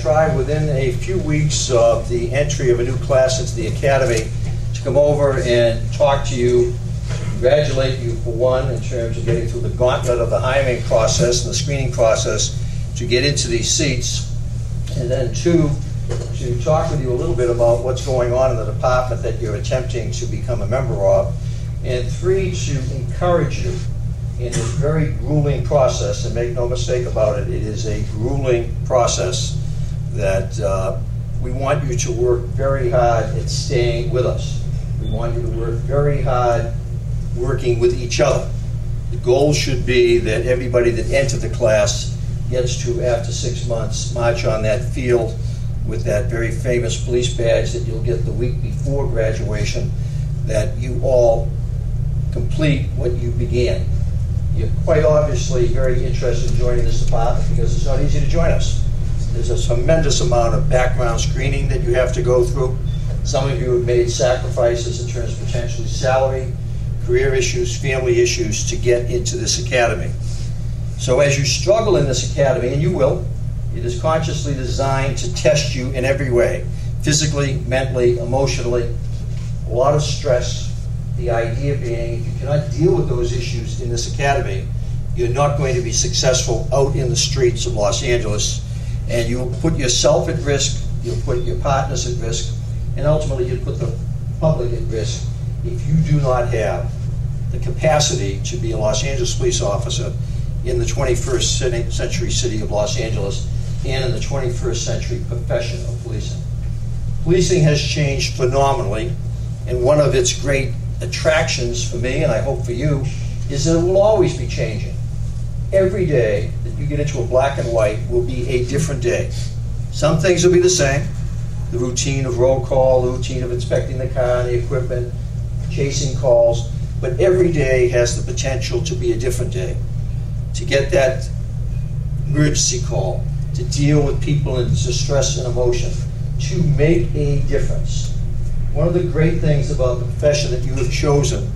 try within a few weeks of the entry of a new class into the academy to come over and talk to you, congratulate you for one in terms of getting through the gauntlet of the hiring process and the screening process to get into these seats, and then two, to talk with you a little bit about what's going on in the department that you're attempting to become a member of, and three, to encourage you in this very grueling process, and make no mistake about it, it is a grueling process that we want you to work very hard at staying with us. We want you to work very hard working with each other. The goal should be that everybody that entered the class gets to, after 6 months, march on that field with that very famous police badge that you'll get the week before graduation, that you all complete what you began. You're quite obviously very interested in joining this department because it's not easy to join us. There's a tremendous amount of background screening that you have to go through. Some of you have made sacrifices in terms of potentially salary, career issues, family issues to get into this academy. So as you struggle in this academy, and you will, it is consciously designed to test you in every way, physically, mentally, emotionally, a lot of stress. The idea being, if you cannot deal with those issues in this academy, you're not going to be successful out in the streets of Los Angeles, and you'll put yourself at risk, you'll put your partners at risk, and ultimately you'll put the public at risk if you do not have the capacity to be a Los Angeles police officer in the 21st century city of Los Angeles and in the 21st century profession of policing. Policing has changed phenomenally, and one of its great attractions for me, and I hope for you, is that it will always be changing. Every day that you get into a black and white will be a different day. Some things will be the same, the routine of roll call, the routine of inspecting the car and the equipment, chasing calls, but every day has the potential to be a different day. To get that emergency call, to deal with people in distress and emotion, to make a difference. One of the great things about the profession that you have chosen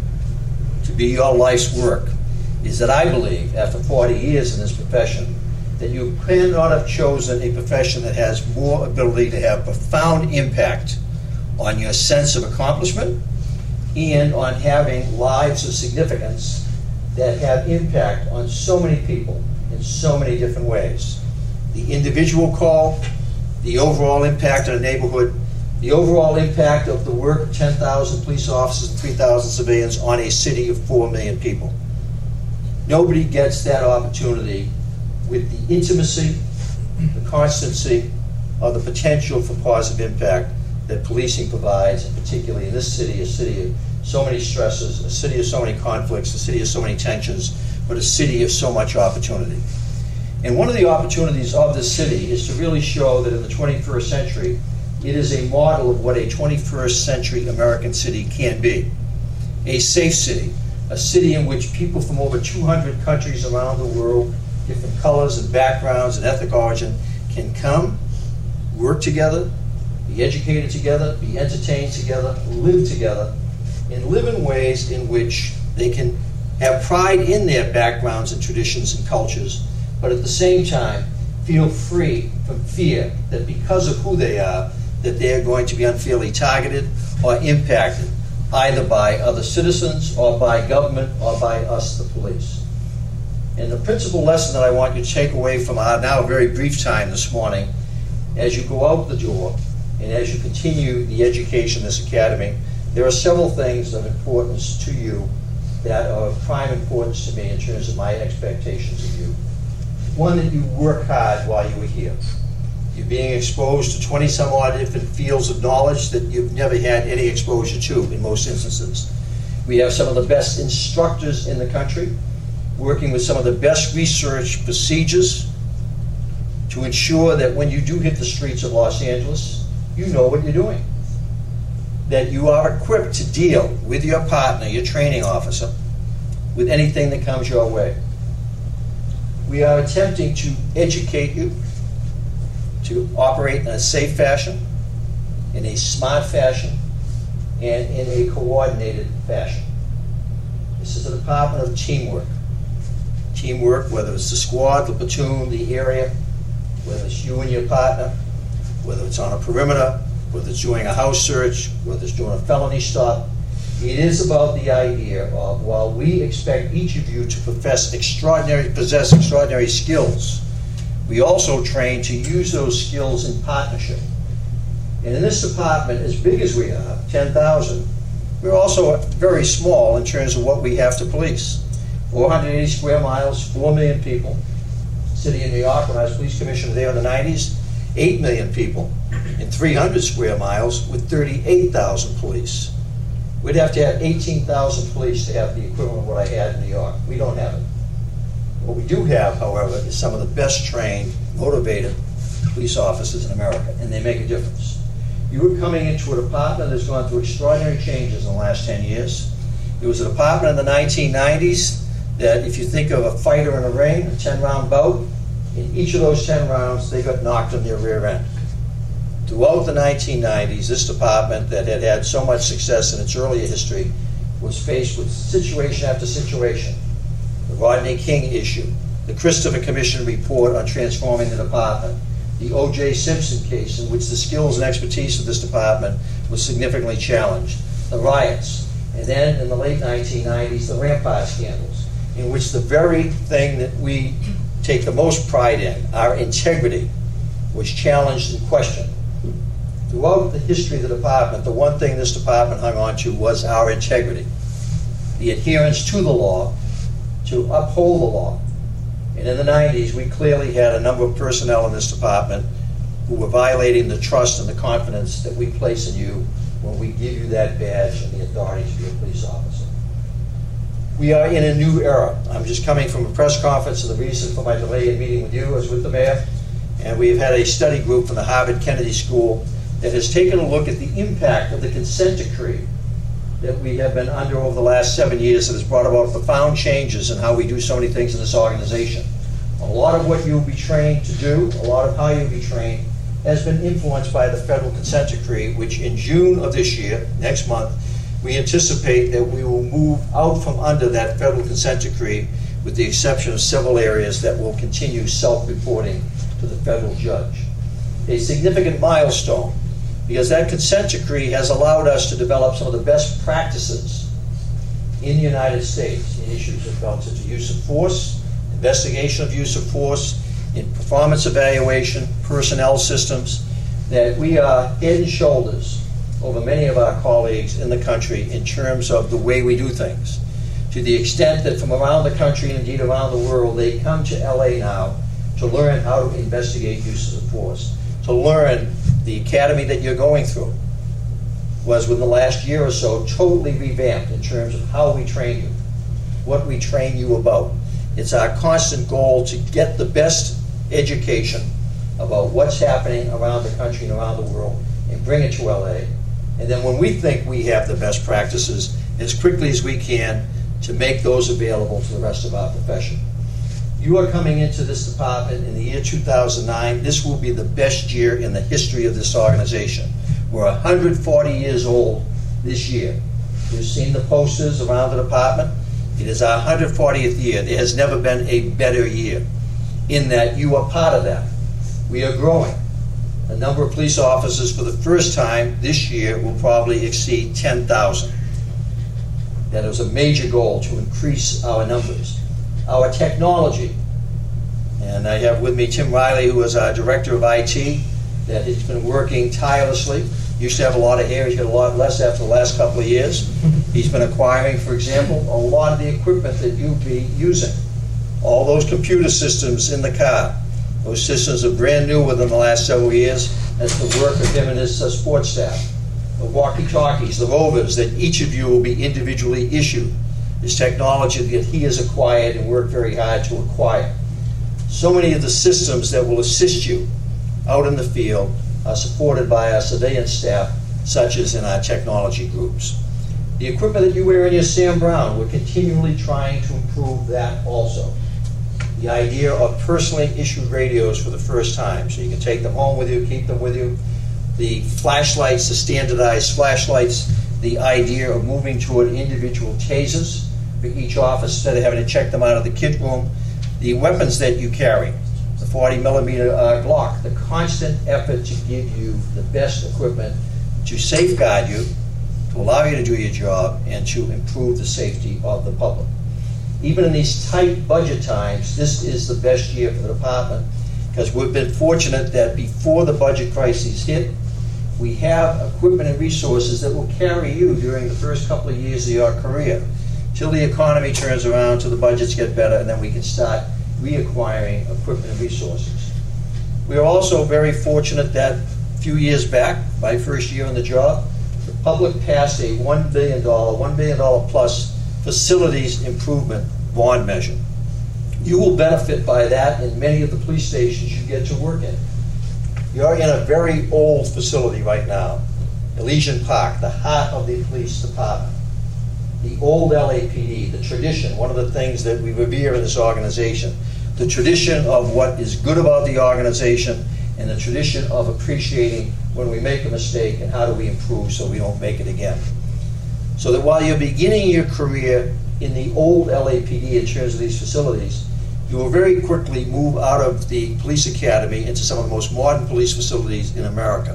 to be your life's work is that I believe, after 40 years in this profession, that you cannot have chosen a profession that has more ability to have profound impact on your sense of accomplishment and on having lives of significance that have impact on so many people in so many different ways. The individual call, the overall impact on a neighborhood, the overall impact of the work of 10,000 police officers and 3,000 civilians on a city of 4 million people. Nobody gets that opportunity with the intimacy, the constancy, or the potential for positive impact that policing provides, and particularly in this city, a city of so many stresses, a city of so many conflicts, a city of so many tensions, but a city of so much opportunity. And one of the opportunities of this city is to really show that in the 21st century, it is a model of what a 21st century American city can be. A safe city, a city in which people from over 200 countries around the world, different colors and backgrounds and ethnic origin, can come, work together, be educated together, be entertained together, live together, and live in ways in which they can have pride in their backgrounds and traditions and cultures, but at the same time feel free from fear that because of who they are, that they are going to be unfairly targeted or impacted, either by other citizens or by government or by us, the police. And the principal lesson that I want you to take away from our now very brief time this morning, as you go out the door and as you continue the education in this academy, there are several things of importance to you that are of prime importance to me in terms of my expectations of you. One, that you work hard while you are here. You're being exposed to 20-some odd different fields of knowledge that you've never had any exposure to in most instances. We have some of the best instructors in the country, working with some of the best research procedures to ensure that when you do hit the streets of Los Angeles, you know what you're doing. That you are equipped to deal with your partner, your training officer, with anything that comes your way. We are attempting to educate you to operate in a safe fashion, in a smart fashion, and in a coordinated fashion. This is a department of teamwork. Teamwork, whether it's the squad, the platoon, the area, whether it's you and your partner, whether it's on a perimeter, whether it's doing a house search, whether it's doing a felony stop. It is about the idea of, while we expect each of you to possess extraordinary skills, we also train to use those skills in partnership. And in this department, as big as we are, 10,000, we're also very small in terms of what we have to police. 480 square miles, 4 million people. City of New York, when I was police commissioner there in the 90s, 8 million people in 300 square miles with 38,000 police. We'd have to have 18,000 police to have the equivalent of what I had in New York. We don't have it. What we do have, however, is some of the best trained, motivated police officers in America, and they make a difference. You were coming into a department that's gone through extraordinary changes in the last 10 years. It was a department in the 1990s that, if you think of a fighter in a ring, a 10-round bout, in each of those 10 rounds, they got knocked on their rear end. Throughout the 1990s, this department that had had so much success in its earlier history was faced with situation after situation. The Rodney King issue, the Christopher Commission report on transforming the department, the O.J. Simpson case, in which the skills and expertise of this department was significantly challenged, the riots, and then in the late 1990s, the Rampart scandals, in which the very thing that we take the most pride in, our integrity, was challenged and questioned. Throughout the history of the department, the one thing this department hung on to was our integrity, the adherence to the law, to uphold the law. And in the 90s, we clearly had a number of personnel in this department who were violating the trust and the confidence that we place in you when we give you that badge and the authority to be a police officer. We are in a new era. I'm just coming from a press conference, and the reason for my delay in meeting with you was with the mayor. And we've had a study group from the Harvard Kennedy School that has taken a look at the impact of the consent decree that we have been under over the last 7 years that has brought about profound changes in how we do so many things in this organization. A lot of what you'll be trained to do, a lot of how you'll be trained, has been influenced by the federal consent decree, which in June of this year, next month, we anticipate that we will move out from under that federal consent decree, with the exception of several areas that will continue self-reporting to the federal judge. A significant milestone, because that consent decree has allowed us to develop some of the best practices in the United States in issues relative to use of force, investigation of use of force, in performance evaluation, personnel systems, that we are head and shoulders over many of our colleagues in the country in terms of the way we do things. To the extent that from around the country and indeed around the world, they come to LA now to learn how to investigate uses of force, to learn. The academy that you're going through was, within the last year or so, totally revamped in terms of how we train you, what we train you about. It's our constant goal to get the best education about what's happening around the country and around the world and bring it to LA. And then when we think we have the best practices, as quickly as we can, to make those available to the rest of our profession. You are coming into this department in the year 2009. This will be the best year in the history of this organization. We're 140 years old this year. You've seen the posters around the department. It is our 140th year. There has never been a better year in that you are part of that. We are growing. The number of police officers for the first time this year will probably exceed 10,000. That was a major goal, to increase our numbers. Our technology, and I have with me Tim Riley, who is our director of IT, that has been working tirelessly. Used to have a lot of hair, he's got a lot less after the last couple of years. He's been acquiring, for example, a lot of the equipment that you'll be using. All those computer systems in the car, those systems are brand new within the last several years. That's the work of him and his support staff. The walkie-talkies, the rovers that each of you will be individually issued, is technology that he has acquired and worked very hard to acquire. So many of the systems that will assist you out in the field are supported by our surveillance staff, such as in our technology groups. The equipment that you wear in your Sam Browne, we're continually trying to improve that also. The idea of personally issued radios for the first time, so you can take them home with you, keep them with you. The flashlights, the standardized flashlights, the idea of moving toward individual tasers for each office instead of having to check them out of the kit room. The weapons that you carry, the 40mm Glock, the constant effort to give you the best equipment to safeguard you, to allow you to do your job, and to improve the safety of the public. Even in these tight budget times, this is the best year for the department, because we've been fortunate that before the budget crisis hit, we have equipment and resources that will carry you during the first couple of years of your career, till the economy turns around, till the budgets get better, and then we can start reacquiring equipment and resources. We are also very fortunate that a few years back, my first year on the job, the public passed a $1 billion plus facilities improvement bond measure. You will benefit by that in many of the police stations you get to work in. You're in a very old facility right now, Elysian Park, the heart of the police department. The old LAPD, the tradition, one of the things that we revere in this organization, the tradition of what is good about the organization and the tradition of appreciating when we make a mistake and how do we improve so we don't make it again. So that while you're beginning your career in the old LAPD in terms of these facilities, you will very quickly move out of the police academy into some of the most modern police facilities in America.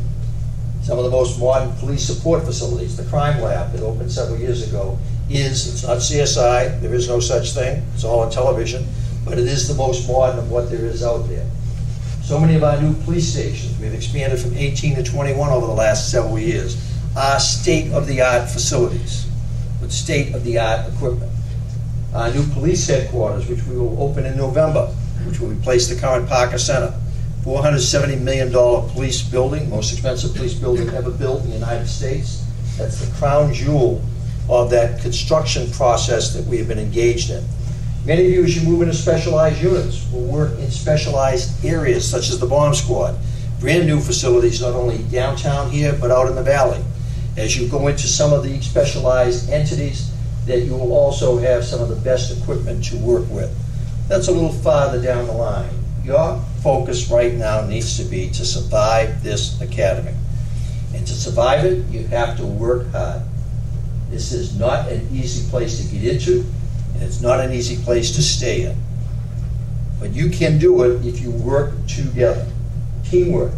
Some of the most modern police support facilities, the crime lab that opened several years ago, it's not CSI, there is no such thing, it's all on television, but it is the most modern of what there is out there. So many of our new police stations, we've expanded from 18 to 21 over the last several years, are state-of-the-art facilities with state-of-the-art equipment. Our new police headquarters, which we will open in November, which will replace the current Parker Center, $470 million police building, most expensive police building ever built in the United States. That's the crown jewel of that construction process that we have been engaged in. Many of you, as you move into specialized units, will work in specialized areas such as the bomb squad. Brand new facilities, not only downtown here, but out in the valley. As you go into some of the specialized entities, that you will also have some of the best equipment to work with. That's a little farther down the line. Your focus right now needs to be to survive this academy. And to survive it, you have to work hard. This is not an easy place to get into, and it's not an easy place to stay in. But you can do it if you work together. Teamwork.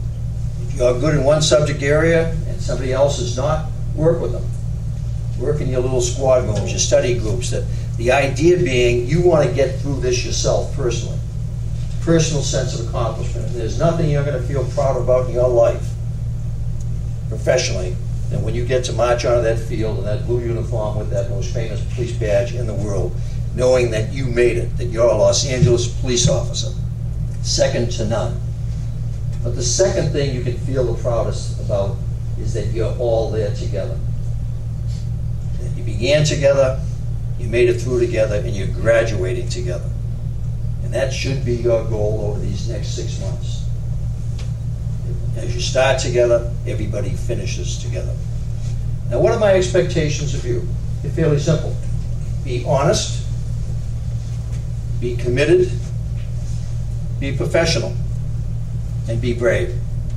If you're good in one subject area and somebody else is not, work with them. Work in your little squad rooms, your study groups. That the idea being you want to get through this yourself personally. Personal sense of accomplishment. And there's nothing you're going to feel proud about in your life, professionally, than when you get to march onto that field in that blue uniform with that most famous police badge in the world, knowing that you made it, that you're a Los Angeles police officer. Second to none. But the second thing you can feel the proudest about is that you're all there together. That you began together, you made it through together, and you're graduating together. And that should be your goal over these next 6 months. As you start together, everybody finishes together. Now, what are my expectations of you? They're fairly simple. Be honest, be committed, be professional, and be brave.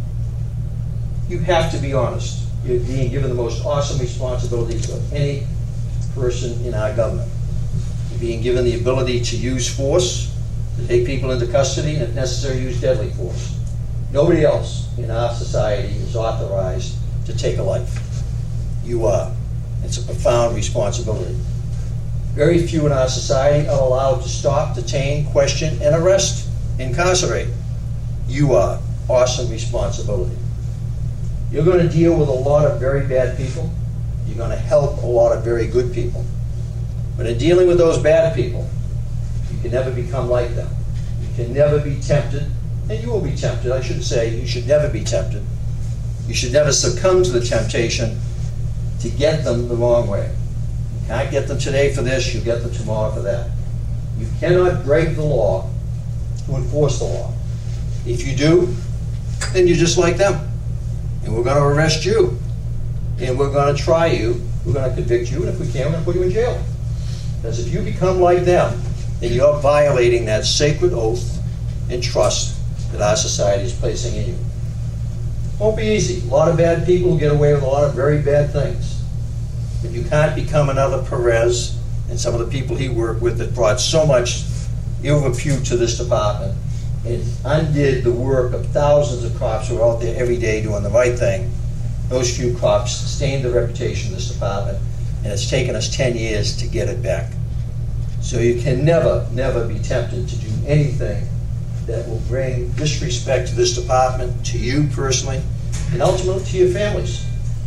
You have to be honest. You're being given the most awesome responsibilities of any person in our government. You're being given the ability to use force, to take people into custody, and if necessary, use deadly force. Nobody else in our society is authorized to take a life. You are. It's a profound responsibility. Very few in our society are allowed to stop, detain, question, and arrest, incarcerate. You are. Awesome responsibility. You're going to deal with a lot of very bad people. You're going to help a lot of very good people. But in dealing with those bad people, you can never become like them. You can never be tempted, and you will be tempted. I should say you should never be tempted. You should never succumb to the temptation to get them the wrong way. You can't get them today for this, you get them tomorrow for that. You cannot break the law to enforce the law. If you do, then you're just like them. And we're going to arrest you. And we're going to try you. We're going to convict you. And if we can, we're going to put you in jail. Because if you become like them, then you're violating that sacred oath and trust that our society is placing in you. It won't be easy. A lot of bad people get away with a lot of very bad things. But you can't become another Perez and some of the people he worked with that brought so much ill repute to this department. and undid the work of thousands of cops who are out there every day doing the right thing. Those few cops sustained the reputation of this department, and it's taken us 10 years to get it back. So you can never, never be tempted to do anything that will bring disrespect to this department, to you personally, and ultimately to your families.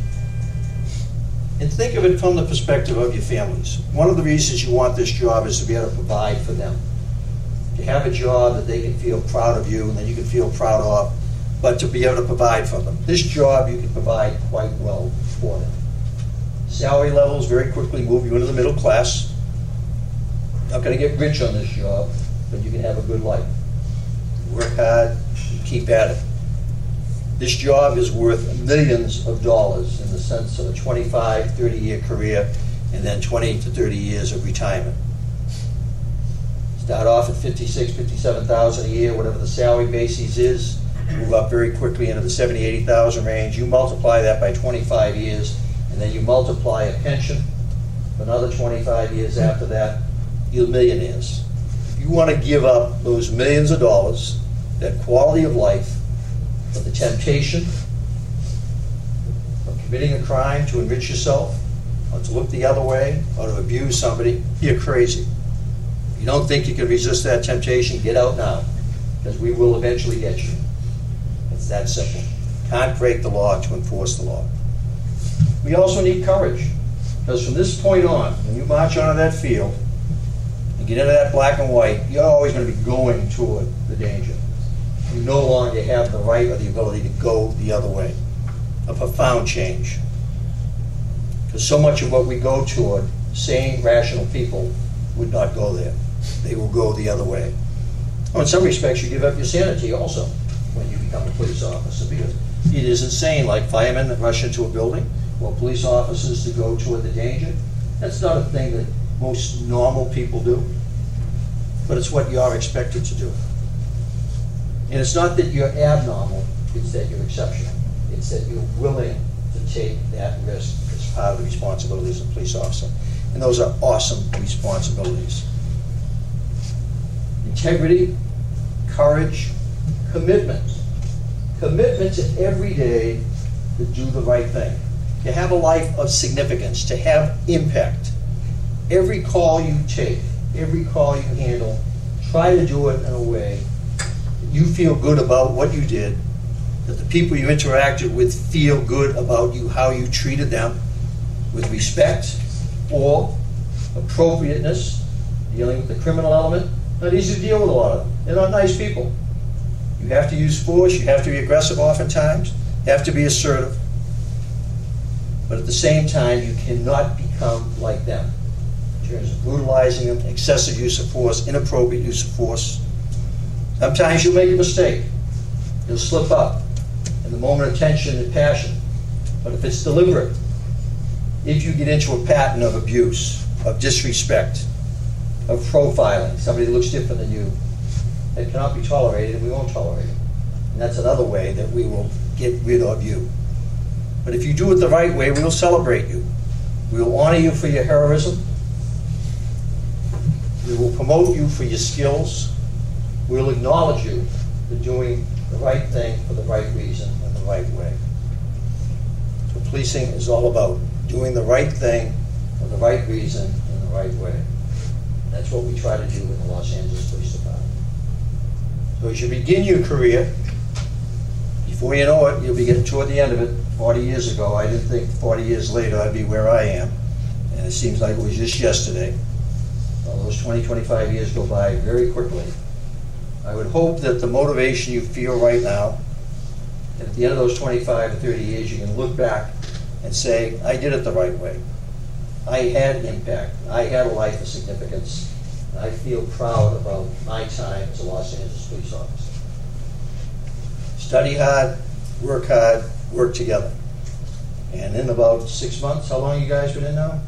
And think of it from the perspective of your families. One of the reasons you want this job is to be able to provide for them. To have a job that they can feel proud of you and that you can feel proud of, but to be able to provide for them. This job you can provide quite well for them. Salary levels very quickly move you into the middle class. Not going to get rich on this job, but you can have a good life. Work hard, and keep at it. This job is worth millions of dollars in the sense of a 25, 30-year career and then 20 to 30 years of retirement. Start off at $56,000, $57,000 a year, whatever the salary basis is, move up very quickly into the $70,000, $80,000 range. You multiply that by 25 years, and then you multiply a pension for another 25 years after that, you're millionaires. If you want to give up those millions of dollars, that quality of life, for the temptation of committing a crime to enrich yourself, or to look the other way, or to abuse somebody, you're crazy. If you don't think you can resist that temptation, get out now, because we will eventually get you. It's that simple. Can't break the law to enforce the law. We also need courage, because from this point on, when you march onto that field and get into that black and white, you're always going to be going toward the danger. You no longer have the right or the ability to go the other way. A profound change. Because so much of what we go toward, sane, rational people would not go there. They will go the other way. Well, in some respects, you give up your sanity also when you become a police officer, because it is insane, like firemen that rush into a building, or police officers to go toward the danger. That's not a thing that most normal people do, but it's what you're expected to do. And it's not that you're abnormal, it's that you're exceptional. It's that you're willing to take that risk as part of the responsibilities of a police officer. And those are awesome responsibilities. Integrity, courage, commitment. Commitment to every day to do the right thing. To have a life of significance, to have impact. Every call you take, every call you handle, try to do it in a way you feel good about what you did, that the people you interacted with feel good about you, how you treated them, with respect or appropriateness, dealing with the criminal element. Not easy to deal with a lot of them. They're not nice people. You have to use force, you have to be aggressive oftentimes, you have to be assertive. But at the same time, you cannot become like them in terms of brutalizing them, excessive use of force, inappropriate use of force. Sometimes you'll make a mistake. You'll slip up in the moment of tension and passion. But if it's deliberate, if you get into a pattern of abuse, of disrespect, of profiling, somebody that looks different than you, it cannot be tolerated, and we won't tolerate it. And that's another way that we will get rid of you. But if you do it the right way, we will celebrate you. We will honor you for your heroism. We will promote you for your skills. We will acknowledge you for doing the right thing for the right reason and the right way. So policing is all about doing the right thing for the right reason in the right way. That's what we try to do in the Los Angeles Police Department. So as you begin your career, before you know it, you'll be getting toward the end of it. 40 years ago, I didn't think 40 years later I'd be where I am. And it seems like it was just yesterday. Well, those 20, 25 years go by very quickly. I would hope that the motivation you feel right now, that at the end of those 25 or 30 years, you can look back and say, I did it the right way. I had impact. I had a life of significance. And I feel proud about my time as a Los Angeles police officer. Study hard, work together. And in about 6 months, how long you guys been in now?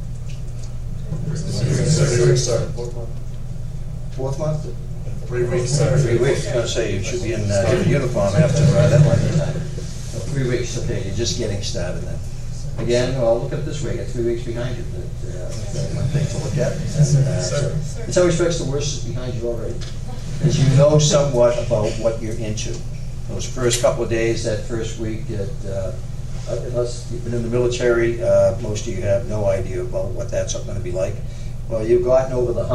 3 weeks, sir. Fourth month? 3 weeks, sir. 3 weeks. I was going to say you should be in uniform after that length of time. So 3 weeks, okay, you're just getting started then. Again, well, look at it this way, you got 3 weeks behind you. One thing to look at. And, so in some respects, the worst is behind you already. is you know somewhat about what you're into. Those first couple of days, that first week, unless you've been in the military, most of you have no idea about what that's going to be like. Well, you've gotten over the hump.